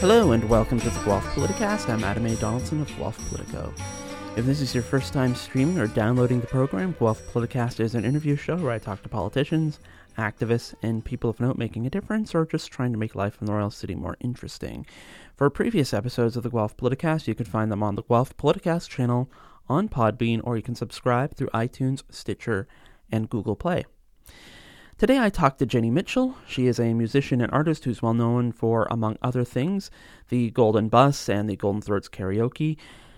Hello and welcome to the Guelph Politicast. I'm Adam A. Donaldson of Guelph Politico. If this is your first time streaming or downloading the program, Guelph Politicast is an interview show where I talk to politicians, activists, and people of note making a difference or just trying to make life in the Royal City more interesting. For previous episodes of the Guelph Politicast, you can find them on the Guelph Politicast channel on Podbean, or you can subscribe through iTunes, Stitcher, and Google Play. Today I talked to Jenny Mitchell. She is a musician and artist who's well known for, among other things, the Golden Bus and the Golden Throats Karaoke,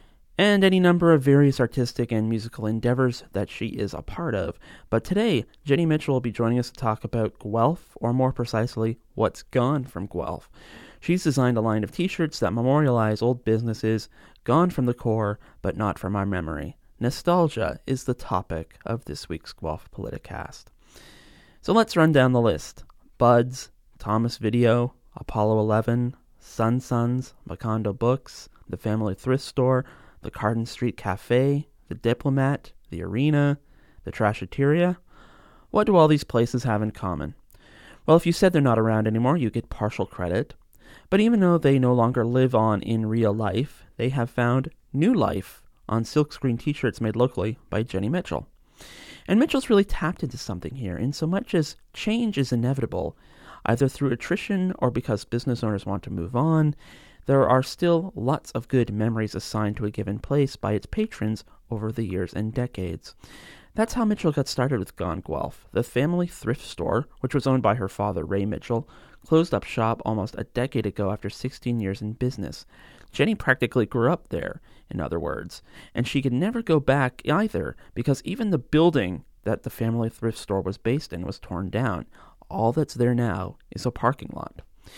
and any number of various artistic and musical endeavors that she is a part of. But today, Jenny Mitchell will be joining us to talk about Guelph, or more precisely, what's gone from Guelph. She's designed a line of t-shirts that memorialize old businesses gone from the core, but not from our memory. Nostalgia is the topic of this week's Guelph Politicast. So let's run down the list. Buds, Thomas Video, Apollo 11, Sons, Macondo Books, the Family Thrift Store, the Carden Street Cafe, the Diplomat, the Arena, the Trashateria. What do all these places have in common? Well, if you said they're not around anymore, you get partial credit. But even though they no longer live on in real life, they have found new life on silkscreen t-shirts made locally by Jenny Mitchell. And Mitchell's really tapped into something here, in so much as change is inevitable, either through attrition or because business owners want to move on. There are still lots of good memories assigned to a given place by its patrons over the years and decades. That's how Mitchell got started with Gone Guelph. The family thrift store, which was owned by her father, Ray Mitchell, closed up shop almost a decade ago after 16 years in business. Jenny practically grew up there, in other words, and she could never go back either, because even the building that the family thrift store was based in was torn down. All that's there now is a parking lot.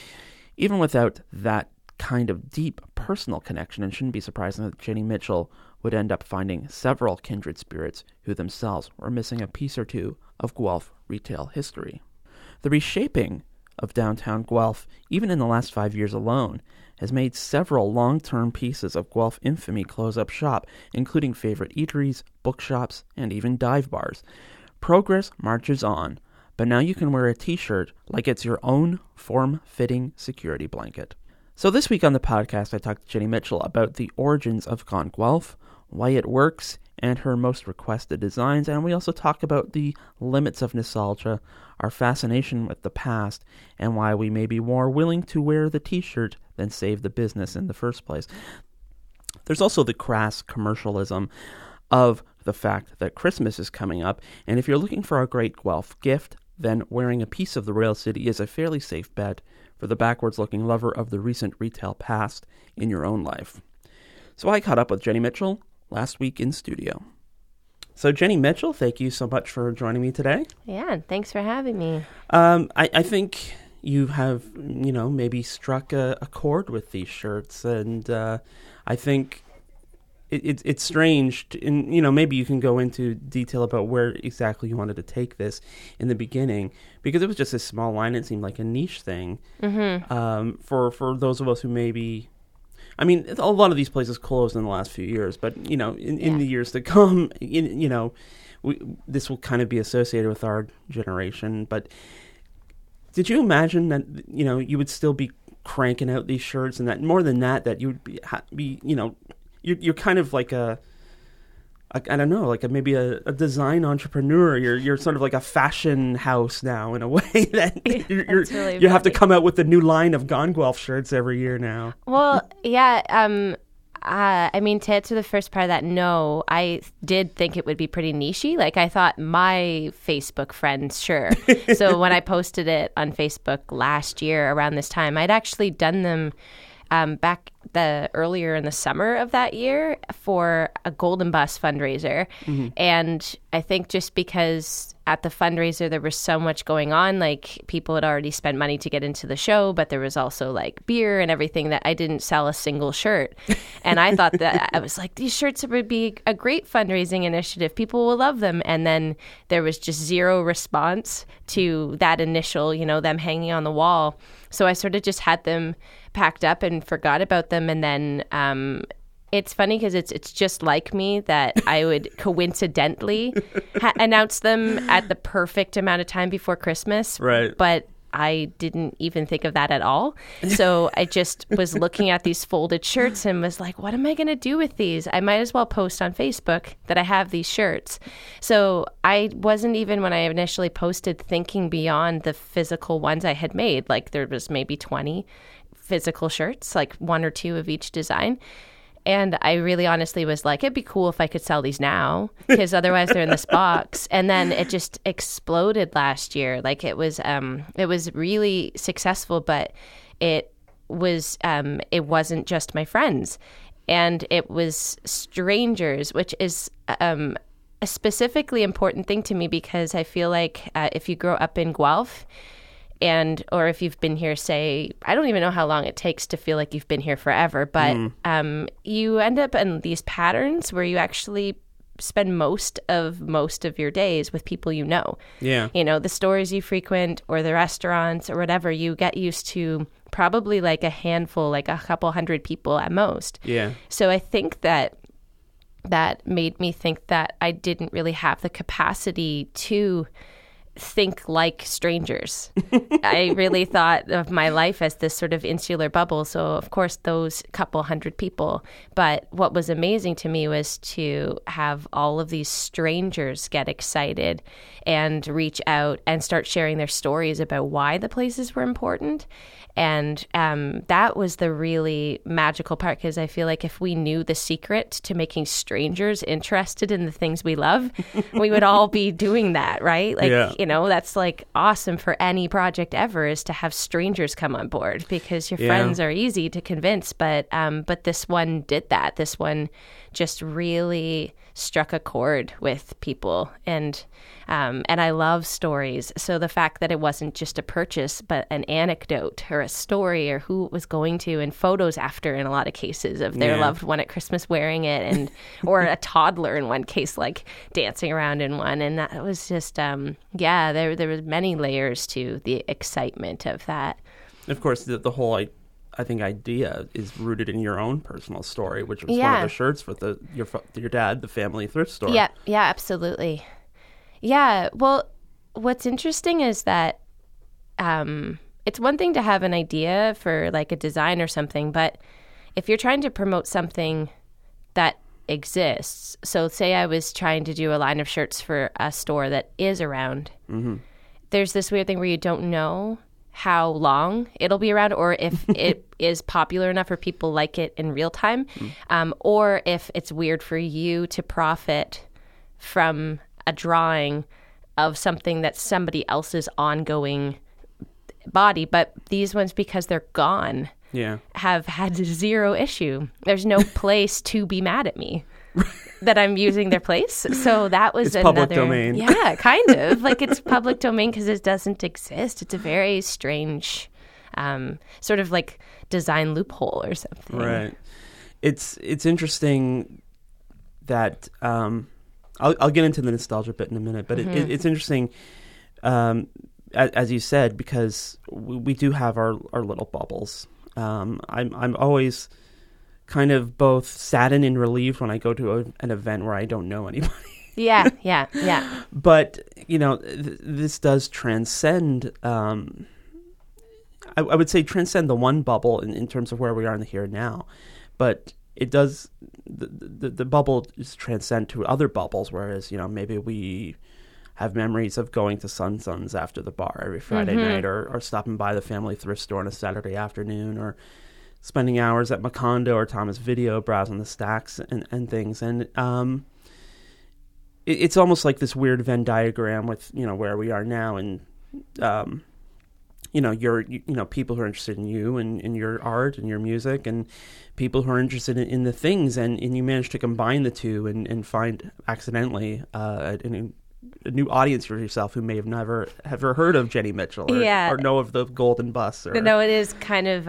Even without that kind of deep personal connection, it shouldn't be surprising that Jenny Mitchell would end up finding several kindred spirits who themselves were missing a piece or two of Guelph retail history. The reshaping of downtown Guelph, even in the last 5 years alone, has made several long-term pieces of Guelph infamy close up shop, including favorite eateries, bookshops, and even dive bars. Progress marches on, but now you can wear a t-shirt like it's your own form-fitting security blanket. So this week on the podcast, I talked to Jenny Mitchell about the origins of Gone Guelph, why it works, and her most requested designs, and we also talk about the limits of nostalgia, our fascination with the past, and why we may be more willing to wear the t-shirt than save the business in the first place. There's also the crass commercialism of the fact that Christmas is coming up, and if you're looking for a great Guelph gift, then wearing a piece of the Royal City is a fairly safe bet for the backwards-looking lover of the recent retail past in your own life. So I caught up with Jenny Mitchell last week in studio. So Jenny Mitchell, thank you so much for joining me today. Yeah, thanks for having me. I think you have, maybe struck a chord with these shirts, and I think it's strange, and maybe you can go into detail about where exactly you wanted to take this in the beginning, because it was just a small line. It seemed like a niche thing. Mm-hmm. For those of us who maybe, a lot of these places closed in the last few years, but in the years to come, this will kind of be associated with our generation. But did you imagine that you would still be cranking out these shirts, and that more than that you would be you're kind of like maybe a design entrepreneur. You're sort of like a fashion house now, in a way that you have to come out with a new line of Gone Guelph shirts every year now. Well, yeah. To answer the first part of that, no, I did think it would be pretty nichey. Like, I thought my Facebook friends, sure. So when I posted it on Facebook last year around this time, I'd actually done them back earlier in the summer of that year for a Golden Bus fundraiser. Mm-hmm. And I think just because at the fundraiser there was so much going on, like people had already spent money to get into the show, but there was also like beer and everything, that I didn't sell a single shirt. And I thought that I was like, these shirts would be a great fundraising initiative. People will love them. And then there was just zero response to that initial, them hanging on the wall. So I sort of just had them packed up and forgot about them. And then it's funny because it's just like me that I would coincidentally announce them at the perfect amount of time before Christmas. Right. But I didn't even think of that at all. So I just was looking at these folded shirts and was like, what am I going to do with these? I might as well post on Facebook that I have these shirts. So I wasn't even, when I initially posted, thinking beyond the physical ones I had made. Like there was maybe 20 physical shirts, like 1 or 2 of each design. And I really honestly was like, it'd be cool if I could sell these now, because otherwise they're in this box. And then it just exploded last year. Like it was really successful, but it wasn't just my friends, and it was strangers, which is a specifically important thing to me, because I feel like if you grow up in Guelph, or if you've been here, say, I don't even know how long it takes to feel like you've been here forever, but you end up in these patterns where you actually spend most of your days with people you know. Yeah. You know, the stores you frequent or the restaurants or whatever, you get used to probably like a handful, like a couple hundred people at most. Yeah. So I think that made me think that I didn't really have the capacity to think like strangers. I really thought of my life as this sort of insular bubble. So of course those couple hundred people, but what was amazing to me was to have all of these strangers get excited and reach out and start sharing their stories about why the places were important. And that was the really magical part, because I feel like if we knew the secret to making strangers interested in the things we love, we would all be doing that, right? Like, you know, that's like awesome for any project ever, is to have strangers come on board, because your friends are easy to convince. But this one did that. This one just really struck a chord with people, and I love stories. So the fact that it wasn't just a purchase, but an anecdote or a story, or who it was going to, and photos after, in a lot of cases, of their loved one at Christmas wearing it, and or a toddler in one case, like dancing around in one, and that was just there was many layers to the excitement of that. Of course, the whole I think idea is rooted in your own personal story, which was one of the shirts for your dad, the family thrift store. Yeah, absolutely. Yeah, well, what's interesting is that it's one thing to have an idea for like a design or something, but if you're trying to promote something that exists, so say I was trying to do a line of shirts for a store that is around, there's this weird thing where you don't know how long it'll be around, or if it is popular enough or people like it in real time, or if it's weird for you to profit from a drawing of something that's somebody else's ongoing body. But these ones, because they're gone, have had zero issue. There's no place to be mad at me that I'm using their place. So that was it's public domain. Yeah, kind of. Like it's public domain because it doesn't exist. It's a very strange sort of like design loophole or something. Right. It's interesting that I'll get into the nostalgia bit in a minute, but it's interesting, as you said, because we do have our little bubbles. I'm always kind of both saddened and relieved when I go to an event where I don't know anybody. Yeah. But, you know, this does transcend, I would say transcend the one bubble in terms of where we are in the here and now. But it does, the bubble is transcend to other bubbles, whereas, you know, maybe we have memories of going to Sun after the bar every Friday night, or stopping by the family thrift store on a Saturday afternoon, or spending hours at Macondo or Thomas Video browsing the stacks and things. And it's almost like this weird Venn diagram with, you know, where we are now, and you know, people who are interested in you and in your art and your music, and people who are interested in the things, and you manage to combine the two and find accidentally a new audience for yourself who may have never heard of Jenny Mitchell or know of the Golden Bus. No, it is kind of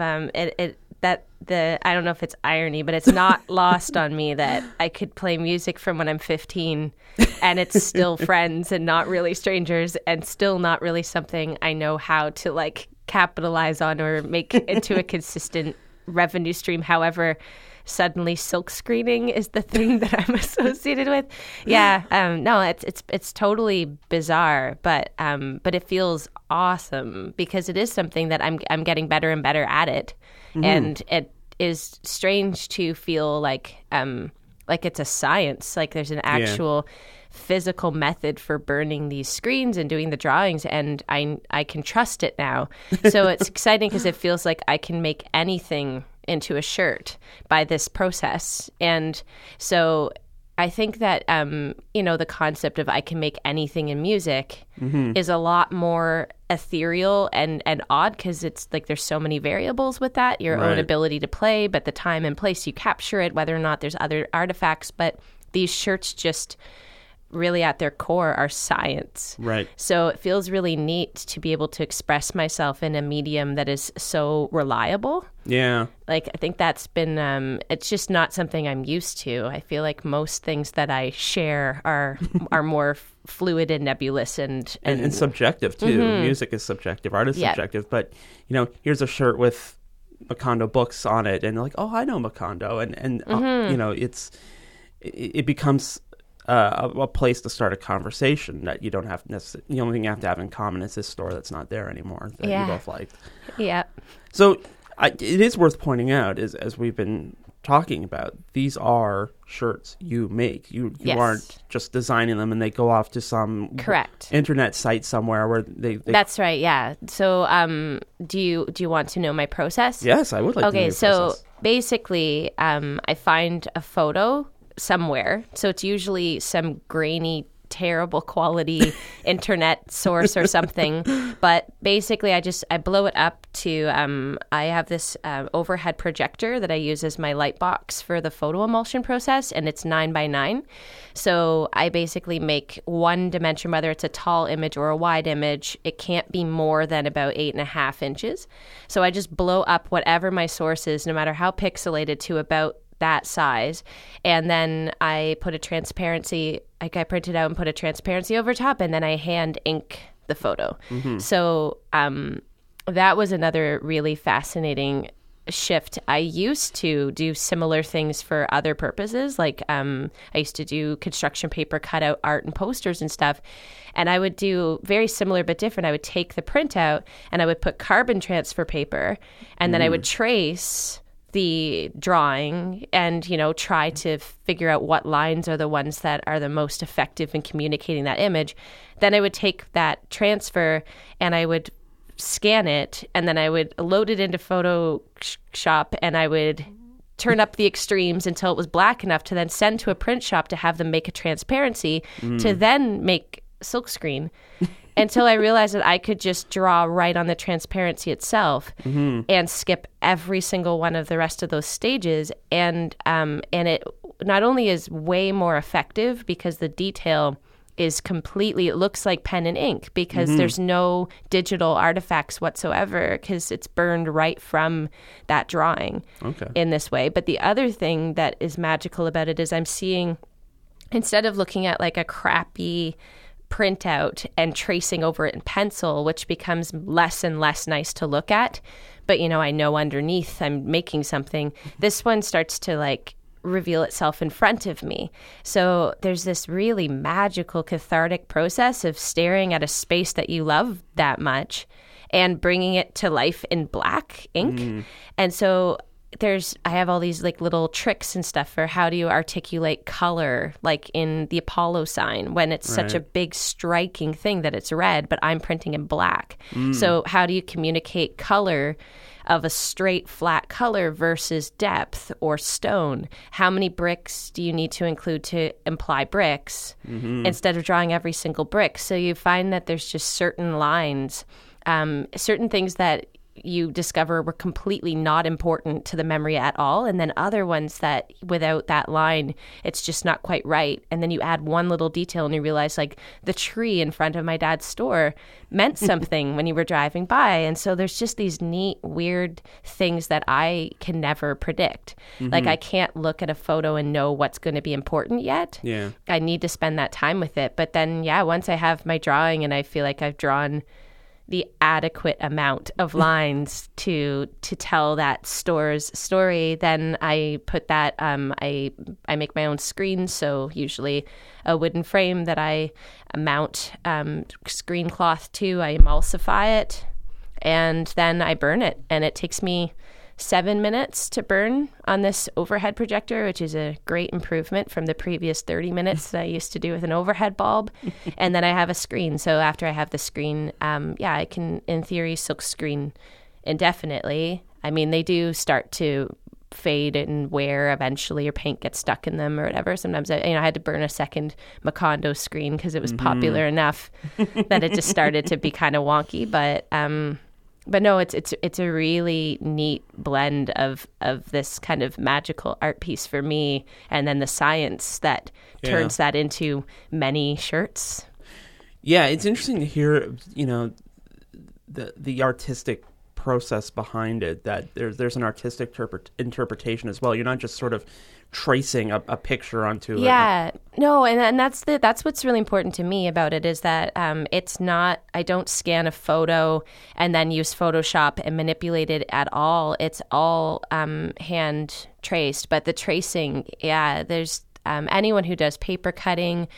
I don't know if it's irony, but it's not lost on me that I could play music from when I'm 15 and it's still friends and not really strangers, and still not really something I know how to like capitalize on or make into a consistent revenue stream. However, suddenly silk screening is the thing that I'm associated with. Yeah, no, it's totally bizarre, but it feels awesome because it is something that I'm getting better and better at it, and it is strange to feel like it's a science, like there's an actual physical method for burning these screens and doing the drawings, and I can trust it now. So it's exciting because it feels like I can make anything into a shirt by this process. And so I think that the concept of I can make anything in music is a lot more ethereal and odd, because it's like there's so many variables with that, your own ability to play, but the time and place you capture it, whether or not there's other artifacts. But these shirts just really at their core are science. Right. So it feels really neat to be able to express myself in a medium that is so reliable. Yeah. Like, I think that's been, it's just not something I'm used to. I feel like most things that I share are more fluid and nebulous and subjective too. Music is subjective, art is subjective. But, here's a shirt with Macondo books on it, and like, oh, I know Macondo. And it becomes a place to start a conversation that you don't have necessarily. The only thing you have to have in common is this store that's not there anymore that you both liked. Yeah. So it is worth pointing out, as we've been talking about, these are shirts you make. You aren't just designing them and they go off to some internet site somewhere where they... That's right. Yeah. So do you want to know my process? Yes, I would like to know your process. Okay. So basically, I find a photo somewhere. So it's usually some grainy, terrible quality internet source or something. But basically, I blow it up to, I have this overhead projector that I use as my light box for the photo emulsion process, and it's 9x9. So I basically make one dimension, whether it's a tall image or a wide image. It can't be more than about 8.5 inches. So I just blow up whatever my source is, no matter how pixelated, to about that size, and then I put a transparency, like I print it out and put a transparency over top, and then I hand ink the photo. So that was another really fascinating shift. I used to do similar things for other purposes, like I used to do construction paper cutout art and posters and stuff, and I would do very similar but different. I would take the printout and I would put carbon transfer paper, and then I would trace the drawing and, try to figure out what lines are the ones that are the most effective in communicating that image. Then I would take that transfer and I would scan it, and then I would load it into Photoshop, and I would turn up the extremes until it was black enough to then send to a print shop to have them make a transparency to then make silkscreen. Until I realized that I could just draw right on the transparency itself and skip every single one of the rest of those stages. And it not only is way more effective because the detail is completely, it looks like pen and ink because there's no digital artifacts whatsoever because it's burned right from that drawing in this way. But the other thing that is magical about it is I'm seeing, instead of looking at like a crappy printout and tracing over it in pencil, which becomes less and less nice to look at, but I know underneath I'm making something, this one starts to like reveal itself in front of me. So there's this really magical, cathartic process of staring at a space that you love that much and bringing it to life in black ink. And so I have all these like little tricks and stuff for how do you articulate color, like in the Apollo sign when it's such a big striking thing that it's red, but I'm printing in black. So how do you communicate color of a straight flat color versus depth or stone? How many bricks do you need to include to imply bricks instead of drawing every single brick? So you find that there's just certain lines, certain things that you discover were completely not important to the memory at all, and then other ones that without that line it's just not quite right, and then you add one little detail and you realize like the tree in front of my dad's store meant something when you were driving by. And so there's just these neat weird things that I can never predict. Like I can't look at a photo and know what's going to be important yet. I need to spend that time with it. But then once I have my drawing and I feel like I've drawn the adequate amount of lines to tell that store's story, then I put that, I make my own screens, so usually a wooden frame that I mount screen cloth to, I emulsify it, and then I burn it, and it takes me 7 minutes to burn on this overhead projector, which is a great improvement from the previous 30 minutes that I used to do with an overhead bulb. And then I have a screen. So after I have the screen, I can, in theory, silk screen indefinitely. I mean, they do start to fade and wear eventually, or paint gets stuck in them or whatever. Sometimes I had to burn a second Macondo screen because it was popular enough that it just started to be kind of wonky. But no, it's a really neat blend of this kind of magical art piece for me, and then the science that turns that into many shirts. Yeah, it's interesting to hear, the artistic process behind it, that there's an artistic interpretation as well. You're not just sort of tracing a picture onto it. Yeah, no, and that's what's really important to me about it, is that it's not, I don't scan a photo and then use Photoshop and manipulate it at all. It's all hand traced, but the tracing, there's anyone who does paper cutting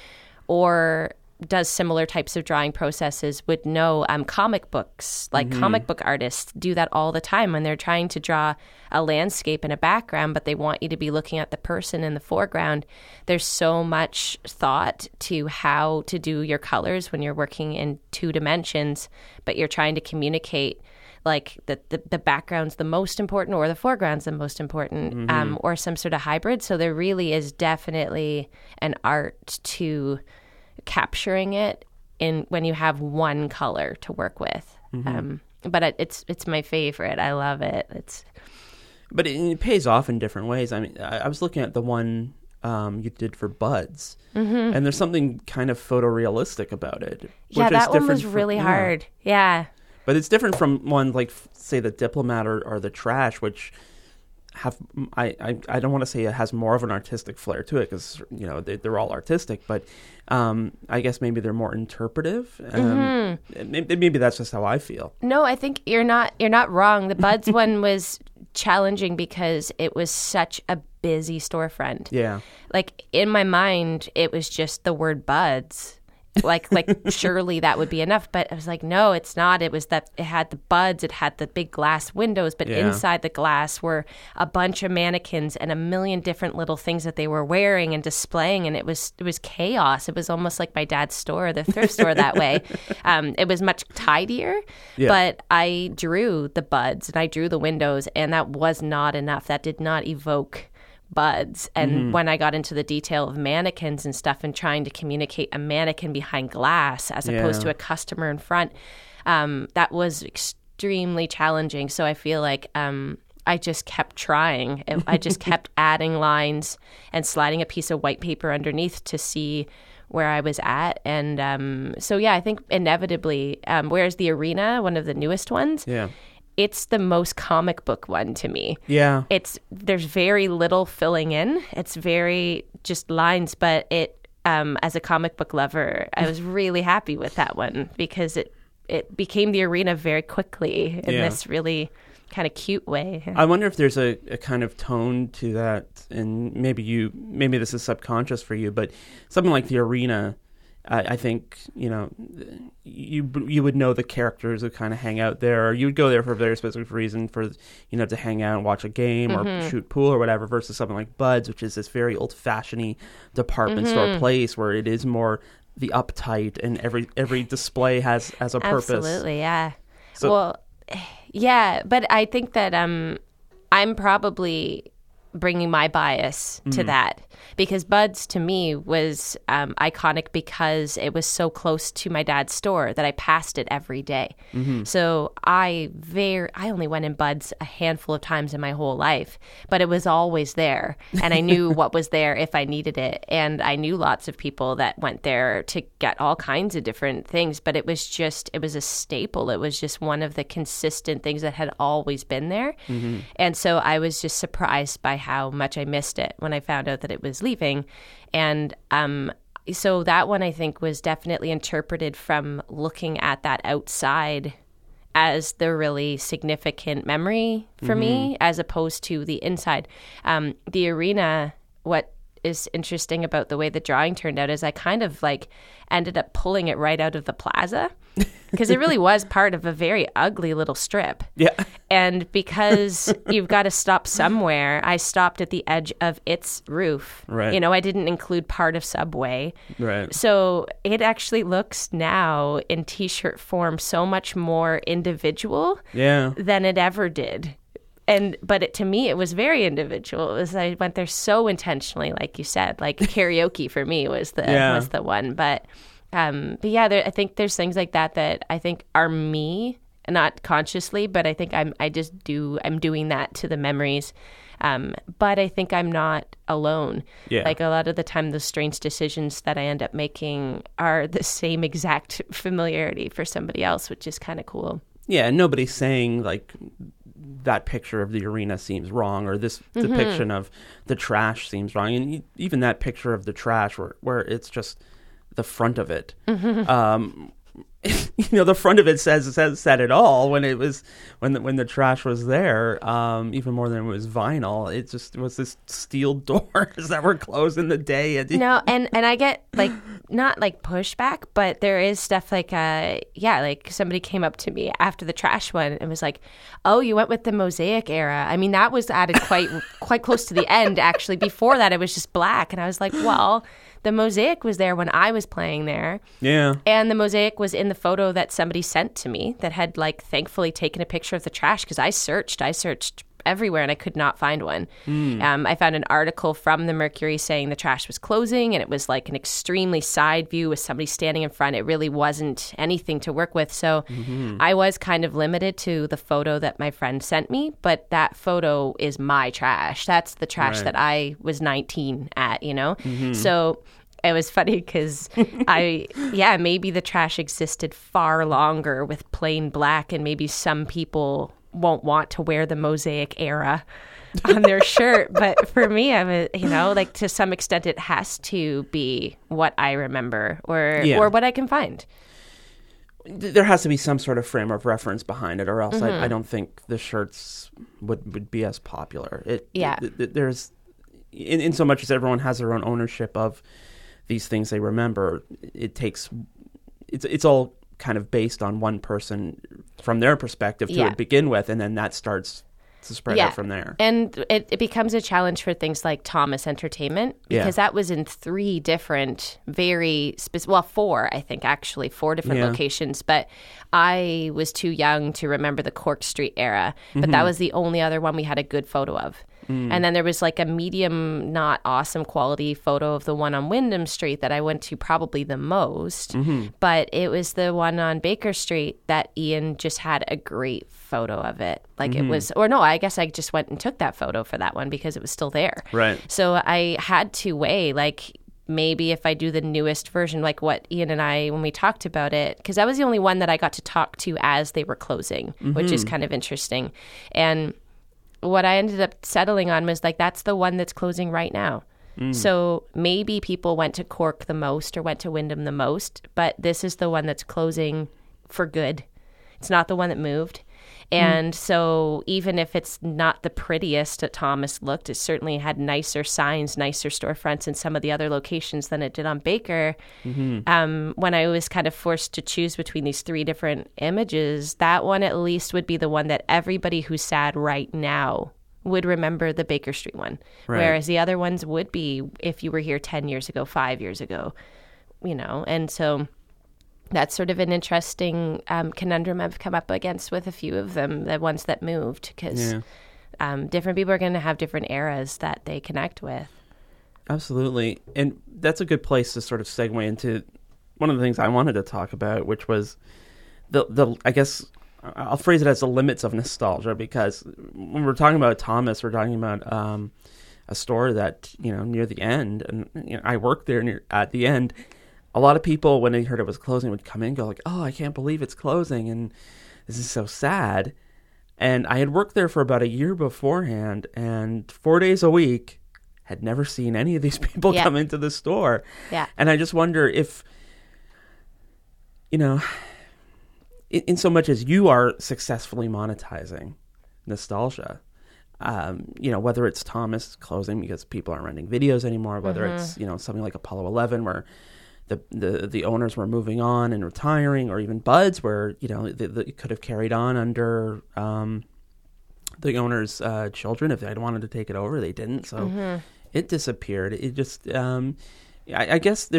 or does similar types of drawing processes would know comic books, like comic book artists do that all the time when they're trying to draw a landscape and a background, but they want you to be looking at the person in the foreground. There's so much thought to how to do your colors when you're working in 2 dimensions, but you're trying to communicate like the background's the most important or the foreground's the most important, or some sort of hybrid. So there really is definitely an art to capturing it in when you have one color to work with. But it's my favorite. I love it. But it pays off in different ways. I mean, I was looking at the one you did for Buds, and there's something kind of photorealistic about it. Yeah, that one was really hard. Yeah. But it's different from one like, say, the Diplomat or the Trash, which have, I don't want to say it has more of an artistic flair to it, because they're all artistic, but I guess maybe they're more interpretive. Maybe that's just how I feel. No, I think you're not wrong. The Buds one was challenging because it was such a busy storefront. Yeah, like in my mind, it was just the word Buds. Like surely that would be enough, but I was like, no, it's not. It was that it had the buds, it had the big glass windows, but inside the glass were a bunch of mannequins and a million different little things that they were wearing and displaying, and it was chaos. It was almost like my dad's store, the thrift store that way. It was much tidier, but I drew the buds and I drew the windows, and that was not enough. That did not evoke Buds. And when I got into the detail of mannequins and stuff and trying to communicate a mannequin behind glass as opposed to a customer in front, that was extremely challenging. So I feel like I just kept trying. I just kept adding lines and sliding a piece of white paper underneath to see where I was at. And I think inevitably, whereas the Arena, one of the newest ones, it's the most comic book one to me. Yeah. There's very little filling in. It's very just lines, but it as a comic book lover, I was really happy with that one because it became the Arena very quickly in this really kind of cute way. I wonder if there's a kind of tone to that, and maybe this is subconscious for you, but something like the Arena, I think, you would know the characters who kind of hang out there, or you would go there for a very specific reason, for, to hang out and watch a game or shoot pool or whatever, versus something like Buds, which is this very old-fashioned department store place where it is more the uptight, and every display has a purpose. Absolutely, yeah. But I think that I'm probably bringing my bias to that, because Buds to me was iconic because it was so close to my dad's store that I passed it every day. So I only went in Buds a handful of times in my whole life, but it was always there, and I knew what was there if I needed it, and I knew lots of people that went there to get all kinds of different things, but it was a staple. It was just one of the consistent things that had always been there. And so I was just surprised by how much I missed it when I found out that it was leaving. And so that one I think was definitely interpreted from looking at that outside as the really significant memory for me, as opposed to the inside. The arena, what is interesting about the way the drawing turned out is I kind of like ended up pulling it right out of the plaza because it really was part of a very ugly little strip. Yeah. And because you've got to stop somewhere, I stopped at the edge of its roof. Right. You know, I didn't include part of Subway. Right. So it actually looks now in T-shirt form so much more individual than it ever did. But to me, it was very individual. It was, I went there so intentionally, like you said, like karaoke for me was the one. But yeah, I think there's things like that I think are me, not consciously, but I think I'm doing that to the memories. But I think I'm not alone. Yeah. Like a lot of the time, the strange decisions that I end up making are the same exact familiarity for somebody else, which is kind of cool. Yeah, and nobody's saying like that picture of the arena seems wrong, or this depiction of the trash seems wrong, and even that picture of the trash where it's just the front of it. The front of it said it all when the trash was there. Even more than it was vinyl, it just was this steel doors that were closed in the day. No, and I get like not like pushback, but there is stuff like like somebody came up to me after the trash one and was like, "Oh, you went with the Mosaic era." I mean, that was added quite close to the end actually. Before that, it was just black, and I was like, "Well, the Mosaic was there when I was playing there." Yeah. And the Mosaic was in the photo that somebody sent to me that had like thankfully taken a picture of the trash because I searched everywhere and I could not find one. I found an article from the Mercury saying the trash was closing, and it was like an extremely side view with somebody standing in front. It really wasn't anything to work with. So I was kind of limited to the photo that my friend sent me, but that photo is my trash. That's the trash that I was 19 at, you know? So it was funny because maybe the trash existed far longer with plain black, and maybe some people won't want to wear the Mosaic era on their shirt. But for me, I was, like to some extent, it has to be what I remember or what I can find. There has to be some sort of frame of reference behind it, or else I don't think the shirts would be as popular. There's in so much as everyone has their own ownership of these things they remember, it's all kind of based on one person from their perspective to begin with, and then that starts to spread out from there. And it becomes a challenge for things like Thomas Entertainment, because that was in 3 different, four, I think, actually, 4 different locations. But I was too young to remember the Cork Street era, but that was the only other one we had a good photo of. And then there was like a medium, not awesome quality photo of the one on Wyndham Street that I went to probably the most. But it was the one on Baker Street that Ian just had a great photo of it. Like it was, or no, I guess I just went and took that photo for that one because it was still there. Right. So I had to weigh like, maybe if I do the newest version, like what Ian and I, when we talked about it, because that was the only one that I got to talk to as they were closing, which is kind of interesting. And what I ended up settling on was like, that's the one that's closing right now. So maybe people went to Cork the most or went to Wyndham the most, but this is the one that's closing for good. It's not the one that moved. And so even if it's not the prettiest that Thomas looked, it certainly had nicer signs, nicer storefronts in some of the other locations than it did on Baker. When I was kind of forced to choose between these 3 different images, that one at least would be the one that everybody who's sad right now would remember, the Baker Street one. Right. Whereas the other ones would be if you were here 10 years ago, 5 years ago, and so that's sort of an interesting conundrum I've come up against with a few of them, the ones that moved, because different people are going to have different eras that they connect with. Absolutely. And that's a good place to sort of segue into one of the things I wanted to talk about, which was the I guess I'll phrase it as the limits of nostalgia, because when we're talking about Thomas, we're talking about a store that, near the end, and I worked there at the end. A lot of people, when they heard it was closing, would come in and go like, "Oh, I can't believe it's closing, and this is so sad." And I had worked there for about a year beforehand, and 4 days a week, had never seen any of these people Yeah. come into the store. Yeah. And I just wonder if, you know, in so much as you are successfully monetizing nostalgia, you know, whether it's Thomas closing because people aren't renting videos anymore, whether it's, you know, something like Apollo 11 where the owners were moving on and retiring, or even Buds where, you know, they could have carried on under the owner's children if they'd wanted to take it over. They didn't, so it disappeared. It just, I guess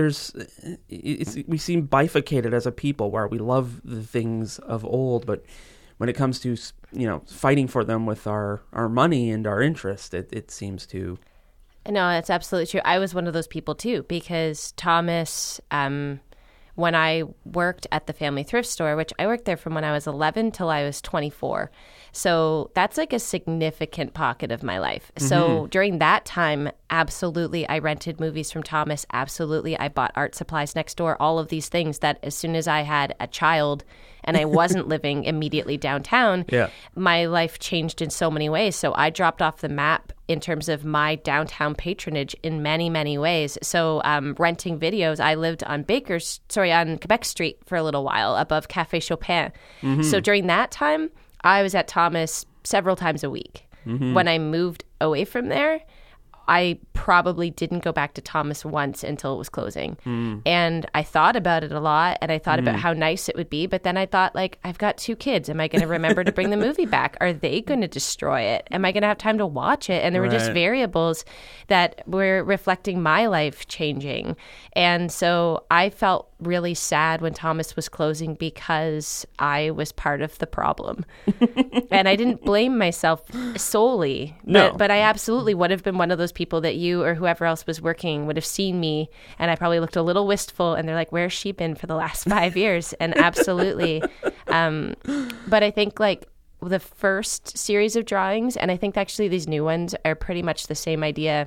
we seem bifurcated as a people where we love the things of old, but when it comes to, you know, fighting for them with our money and our interest, it seems to... No, that's absolutely true. I was one of those people too, because Thomas, when I worked at the family thrift store, which I worked there from when I was 11 till I was 24. So that's like a significant pocket of my life. So during that time, absolutely, I rented movies from Thomas. Absolutely, I bought art supplies next door, all of these things that as soon as I had a child and I wasn't living immediately downtown, my life changed in so many ways. So I dropped off the map in terms of my downtown patronage in many, many ways. So renting videos, I lived on on Quebec Street for a little while above Café Chopin. So during that time, I was at Thomas several times a week. When I moved away from there, I probably didn't go back to Thomas once until it was closing. And I thought about it a lot, and I thought about how nice it would be. But then I thought, like, I've got 2 kids. Am I going to remember to bring the movie back? Are they going to destroy it? Am I going to have time to watch it? And there were just variables that were reflecting my life changing. And so I felt really sad when Thomas was closing because I was part of the problem. And I didn't blame myself solely. No. But I absolutely would have been one of those people that you or whoever else was working would have seen me, and I probably looked a little wistful, and they're like, where's she been for the last 5 years? And absolutely. But I think like the first series of drawings, and I think actually these new ones are pretty much the same idea.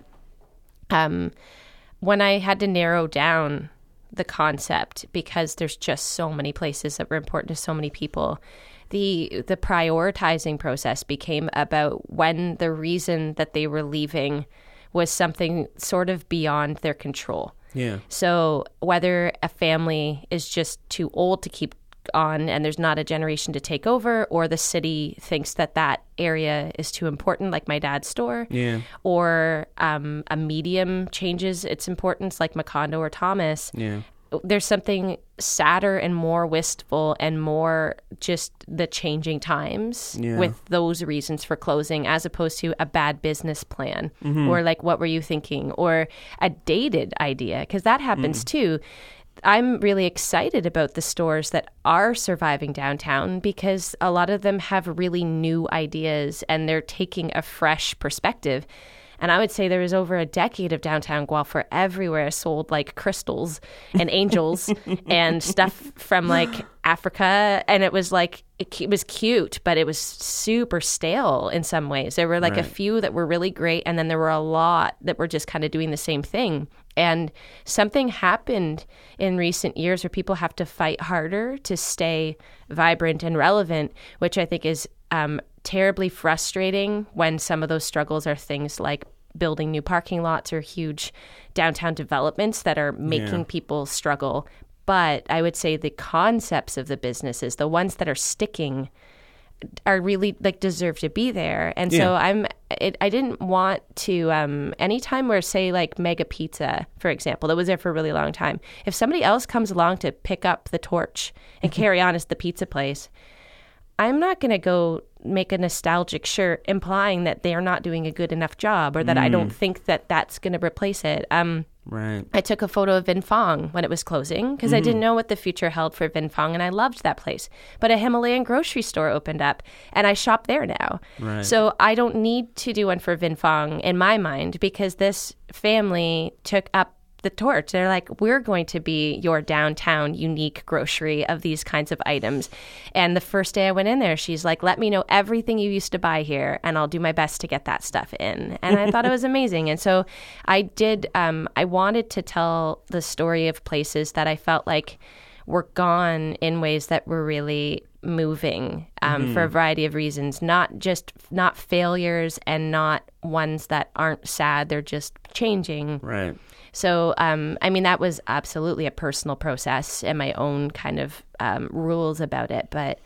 When I had to narrow down the concept because there's just so many places that were important to so many people, the prioritizing process became about when the reason that they were leaving was something sort of beyond their control. Yeah. So whether a family is just too old to keep on and there's not a generation to take over, or the city thinks that area is too important, like my dad's store, or a medium changes its importance, like Macondo or Thomas. There's something sadder and more wistful and more just the changing times with those reasons for closing, as opposed to a bad business plan or like, what were you thinking, or a dated idea, because that happens too. I'm really excited about the stores that are surviving downtown because a lot of them have really new ideas and they're taking a fresh perspective. And I would say there was over a decade of downtown Guelph where everywhere sold like crystals and angels and stuff from like Africa. And it was like, it was cute, but it was super stale in some ways. There were like a few that were really great. And then there were a lot that were just kind of doing the same thing. And something happened in recent years where people have to fight harder to stay vibrant and relevant, which I think is terribly frustrating when some of those struggles are things like building new parking lots or huge downtown developments that are making people struggle. But I would say the concepts of the businesses, the ones that are sticking, are really like deserve to be there. And so I didn't want to, anytime where say like Mega Pizza, for example, that was there for a really long time. If somebody else comes along to pick up the torch and carry on as the pizza place, I'm not going to go make a nostalgic shirt implying that they're not doing a good enough job or that I don't think that that's going to replace it. I took a photo of Vinh Phong when it was closing because I didn't know what the future held for Vinh Phong, and I loved that place. But a Himalayan grocery store opened up, and I shop there now. So I don't need to do one for Vinh Phong in my mind because this family took up the torch. They're like, we're going to be your downtown unique grocery of these kinds of items. And the first day I went in there, she's like, let me know everything you used to buy here and I'll do my best to get that stuff in. And I thought it was amazing. And so I did, I wanted to tell the story of places that I felt like were gone in ways that were really moving for a variety of reasons, not failures and not ones that aren't sad. They're just changing. Right. So, I mean, that was absolutely a personal process and my own kind of rules about it. But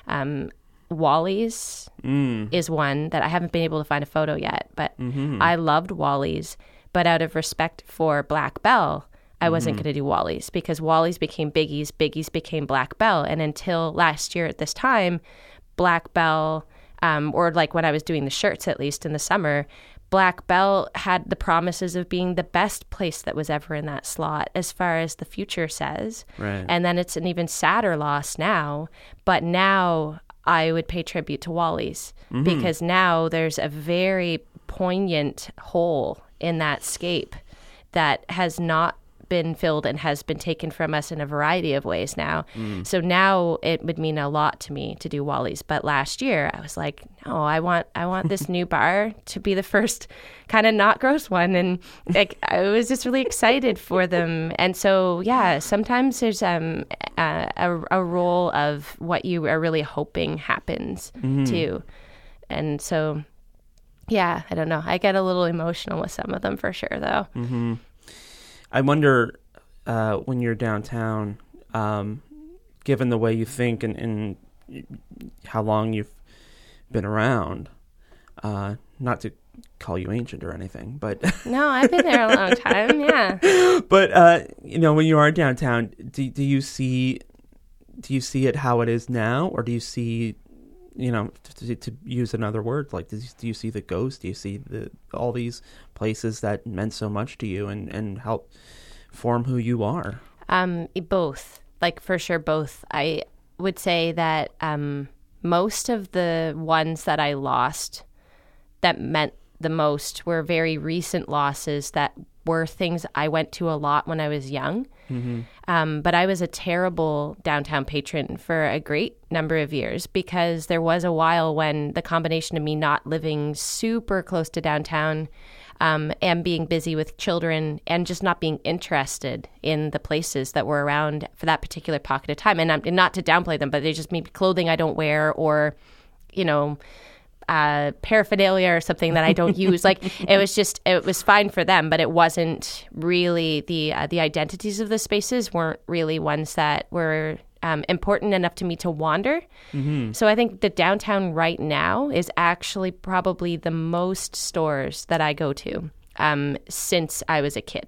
Wally's is one that I haven't been able to find a photo yet. But I loved Wally's. But out of respect for Black Bell, I wasn't going to do Wally's because Wally's became Biggie's, Biggie's became Black Bell. And until last year at this time, Black Bell, or like when I was doing the shirts, at least in the summer, Black Bell had the promises of being the best place that was ever in that slot as far as the future says. Right. And then it's an even sadder loss now. But now I would pay tribute to Wally's because now there's a very poignant hole in that scape that has not been filled and has been taken from us in a variety of ways now. So now it would mean a lot to me to do Wally's. But last year I was like, no, I want this new bar to be the first kind of not gross one. And like, I was just really excited for them. And so, yeah, sometimes there's a role of what you are really hoping happens too. And so, yeah, I don't know. I get a little emotional with some of them for sure, though. I wonder when you're downtown, given the way you think and how long you've been around, not to call you ancient or anything, but no, I've been there a long time. Yeah. But when you are downtown, do you see it how it is now, or do you see, to use another word, like do you see the ghost? Do you see all these places that meant so much to you and help form who you are? Both, like for sure, both. I would say that most of the ones that I lost that meant the most were very recent losses that were things I went to a lot when I was young. But I was a terrible downtown patron for a great number of years because there was a while when the combination of me not living super close to downtown and being busy with children and just not being interested in the places that were around for that particular pocket of time. And not to downplay them, but they just maybe clothing I don't wear or, paraphernalia or something that I don't use. Like it was fine for them, but it wasn't really the identities of the spaces weren't really ones that were important enough to me to wander. So I think the downtown right now is actually probably the most stores that I go to since I was a kid.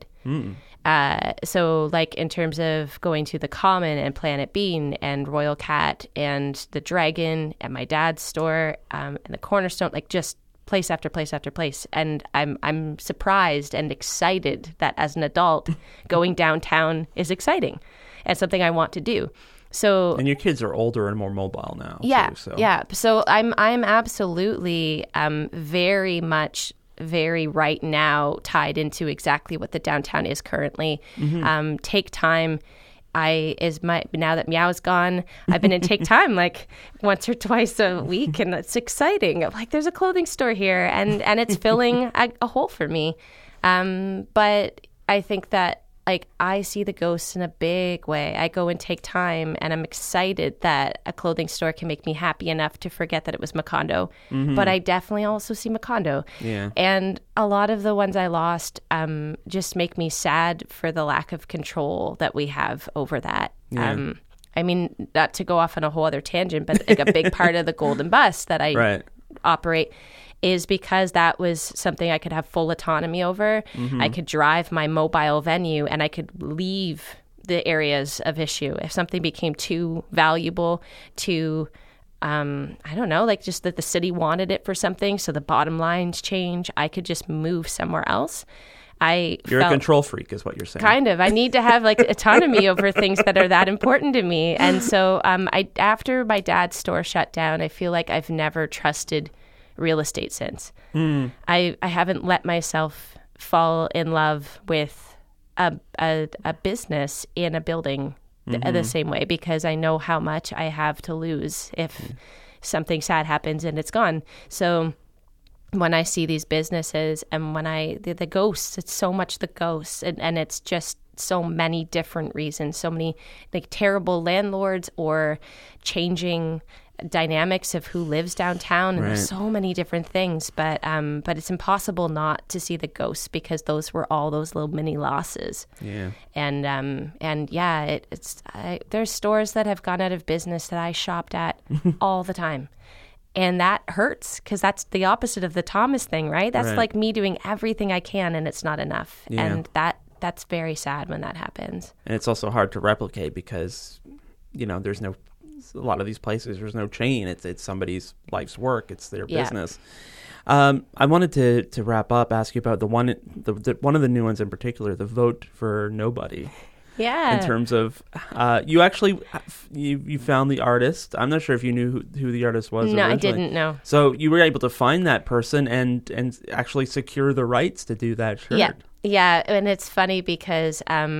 So like in terms of going to the Common and Planet Bean and Royal Cat and the Dragon and my dad's store and the Cornerstone, like just place after place after place. And I'm surprised and excited that as an adult, going downtown is exciting and something I want to do. So, and your kids are older and more mobile now. Yeah, too, so. Yeah. So I'm absolutely very much very right now tied into exactly what the downtown is currently. Take Time. Now that Meow's gone, I've been in Take Time like once or twice a week, and it's exciting. Like there's a clothing store here, and it's filling a hole for me. But I think that like I see the ghosts in a big way. I go and Take Time, and I'm excited that a clothing store can make me happy enough to forget that it was Macondo. But I definitely also see Macondo. Yeah. And a lot of the ones I lost just make me sad for the lack of control that we have over that. Yeah. I mean, not to go off on a whole other tangent, but like a big part of the Golden Bus that I operate is because that was something I could have full autonomy over. I could drive my mobile venue and I could leave the areas of issue. If something became too valuable to, I don't know, like just that the city wanted it for something, so the bottom lines change, I could just move somewhere else. You're a control freak is what you're saying. Kind of. I need to have like autonomy over things that are that important to me. And so after my dad's store shut down, I feel like I've never trusted real estate since. I haven't let myself fall in love with a business in a building the same way because I know how much I have to lose if something sad happens and it's gone. So when I see these businesses and when the ghosts, it's so much the ghosts and it's just so many different reasons, so many like terrible landlords or changing dynamics of who lives downtown, and there's so many different things, but it's impossible not to see the ghosts because those were all those little mini losses. And yeah, there's stores that have gone out of business that I shopped at all the time. And that hurts because that's the opposite of the Thomas thing, right? That's like me doing everything I can and it's not enough. Yeah. And that's very sad when that happens. And it's also hard to replicate because, there's a lot of these places, there's no chain. It's somebody's life's work. It's their business. I wanted to wrap up, ask you about one of the new ones in particular, the Vote for Nobody. Yeah. In terms of, you actually, you found the artist. I'm not sure if you knew who the artist was. No, originally. I didn't know. So you were able to find that person and actually secure the rights to do that shirt. Yeah, and it's funny because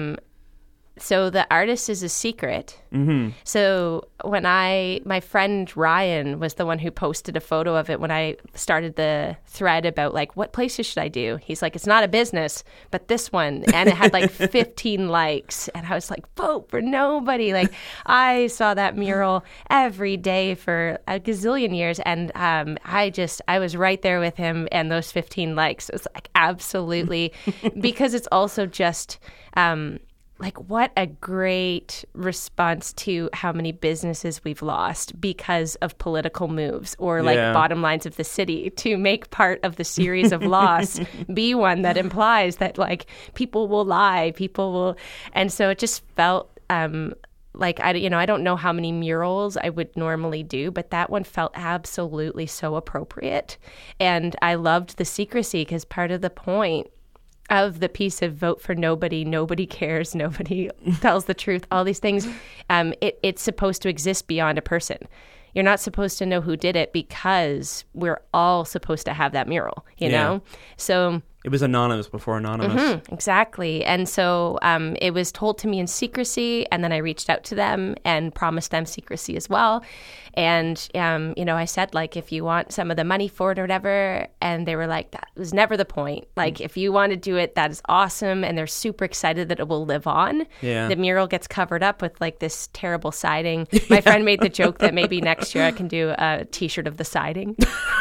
so the artist is a secret. Mm-hmm. So when my friend Ryan was the one who posted a photo of it when I started the thread about like, what places should I do? He's like, it's not a business, but this one. And it had like 15 likes. And I was like, Vote for Nobody. Like I saw that mural every day for a gazillion years. And I was right there with him and those 15 likes. It was like, absolutely. Because it's also just, like what a great response to how many businesses we've lost because of political moves or like bottom lines of the city, to make part of the series of loss be one that implies that like people will lie, and so it just felt like I don't know how many murals I would normally do, but that one felt absolutely so appropriate. And I loved the secrecy because part of the point of the piece of Vote for Nobody, nobody cares, nobody tells the truth, all these things, it's supposed to exist beyond a person. You're not supposed to know who did it because we're all supposed to have that mural, you know? So it was anonymous before anonymous. Mm-hmm, exactly. And so it was told to me in secrecy, and then I reached out to them and promised them secrecy as well. And, I said, like, if you want some of the money for it or whatever, and they were like, that was never the point. Like, if you want to do it, that is awesome. And they're super excited that it will live on. Yeah. The mural gets covered up with, like, this terrible siding. My friend made the joke that maybe next year I can do a T-shirt of the siding.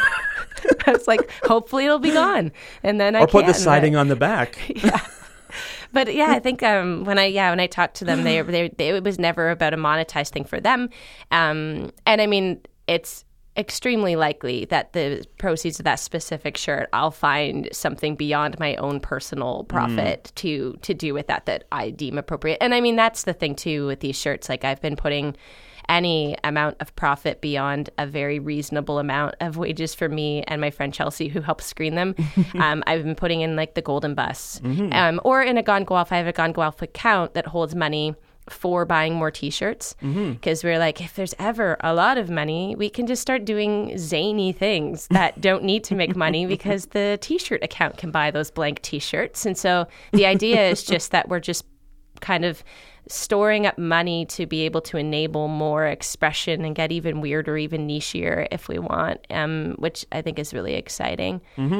I was like, hopefully it'll be gone. And then or put the siding on the back. Yeah. But yeah, I think when I talked to them, it was never about a monetized thing for them. And I mean, it's extremely likely that the proceeds of that specific shirt, I'll find something beyond my own personal profit to do with that I deem appropriate. And I mean, that's the thing too with these shirts. Like I've been putting any amount of profit beyond a very reasonable amount of wages for me and my friend Chelsea, who helps screen them. I've been putting in like the Golden Bus or in a Gone Guelph. I have a Gone Guelph account that holds money for buying more T-shirts because we're like, if there's ever a lot of money, we can just start doing zany things that don't need to make money because the T-shirt account can buy those blank T-shirts. And so the idea is just that we're just kind of storing up money to be able to enable more expression and get even weirder, even nichier if we want, which I think is really exciting.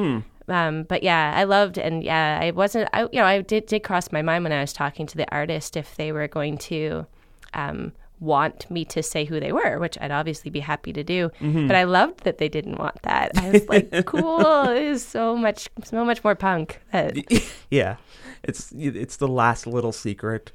But yeah, I loved, and yeah, I did cross my mind when I was talking to the artist if they were going to want me to say who they were, which I'd obviously be happy to do. But I loved that they didn't want that. I was like, cool, it is so much more punk. Yeah, it's the last little secret.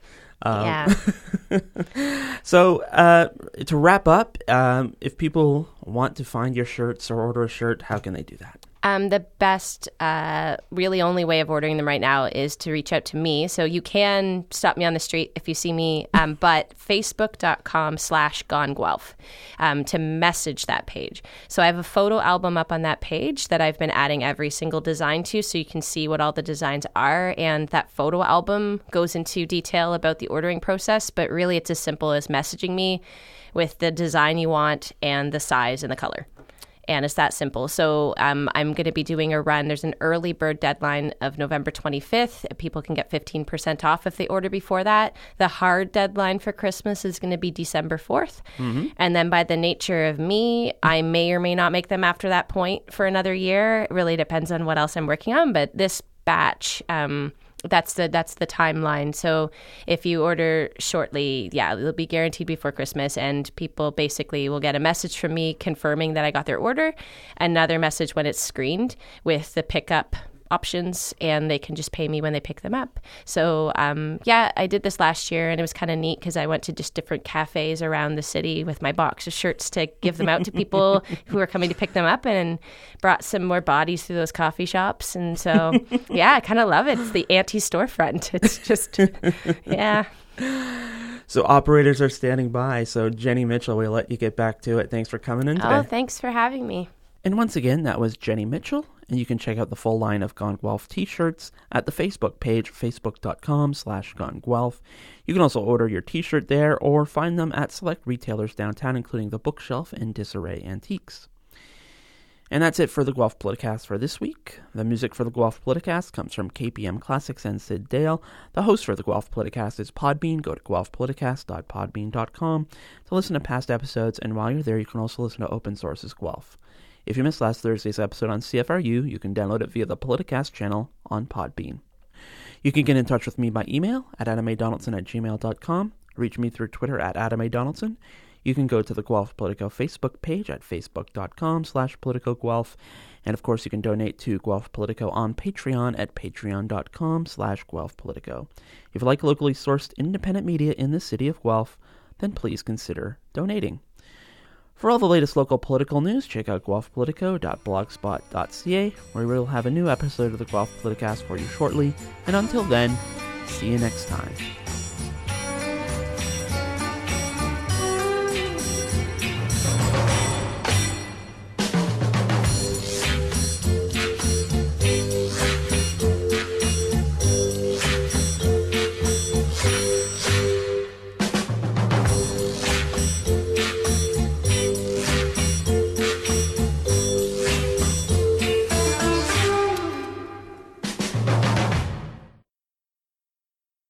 So to wrap up, if people want to find your shirts or order a shirt, how can they do that? The best, really only way of ordering them right now is to reach out to me. So you can stop me on the street if you see me, but facebook.com/GoneGuelph to message that page. So I have a photo album up on that page that I've been adding every single design to, so you can see what all the designs are. And that photo album goes into detail about the ordering process, but really it's as simple as messaging me with the design you want and the size and the color. And it's that simple. So I'm going to be doing a run. There's an early bird deadline of November 25th. People can get 15% off if they order before that. The hard deadline for Christmas is going to be December 4th. And then by the nature of me, I may or may not make them after that point for another year. It really depends on what else I'm working on. But this batch that's the timeline. So if you order shortly, it'll be guaranteed before Christmas, and people basically will get a message from me confirming that I got their order, another message when it's screened with the pickup options, and they can just pay me when they pick them up. So I did this last year, and it was kind of neat because I went to just different cafes around the city with my box of shirts to give them out to people who are coming to pick them up, and brought some more bodies through those coffee shops. And so I kind of love it. It's the anti-storefront. It's just So operators are standing by. So Jenny Mitchell, we'll let you get back to it. Thanks for coming in today. Oh, thanks for having me. And once again, that was Jenny Mitchell, and you can check out the full line of Gone Guelph t-shirts at the Facebook page, facebook.com/GoneGuelph. You can also order your t-shirt there or find them at select retailers downtown, including The Bookshelf and Disarray Antiques. And that's it for the Guelph Politicast for this week. The music for the Guelph Politicast comes from KPM Classics and Sid Dale. The host for the Guelph Politicast is Podbean. Go to guelphpoliticast.podbean.com to listen to past episodes, and while you're there, you can also listen to Open Sources Guelph. If you missed last Thursday's episode on CFRU, you can download it via the Politicast channel on Podbean. You can get in touch with me by email at adamadonaldson@gmail.com, reach me through Twitter at adamadonaldson. You can go to the Guelph Politico Facebook page at facebook.com/politicoguelph. And of course, you can donate to Guelph Politico on Patreon at patreon.com/Guelph Politico. If you like locally sourced independent media in the city of Guelph, then please consider donating. For all the latest local political news, check out guelphpolitico.blogspot.ca, where we will have a new episode of the Guelph Politicast for you shortly. And until then, see you next time.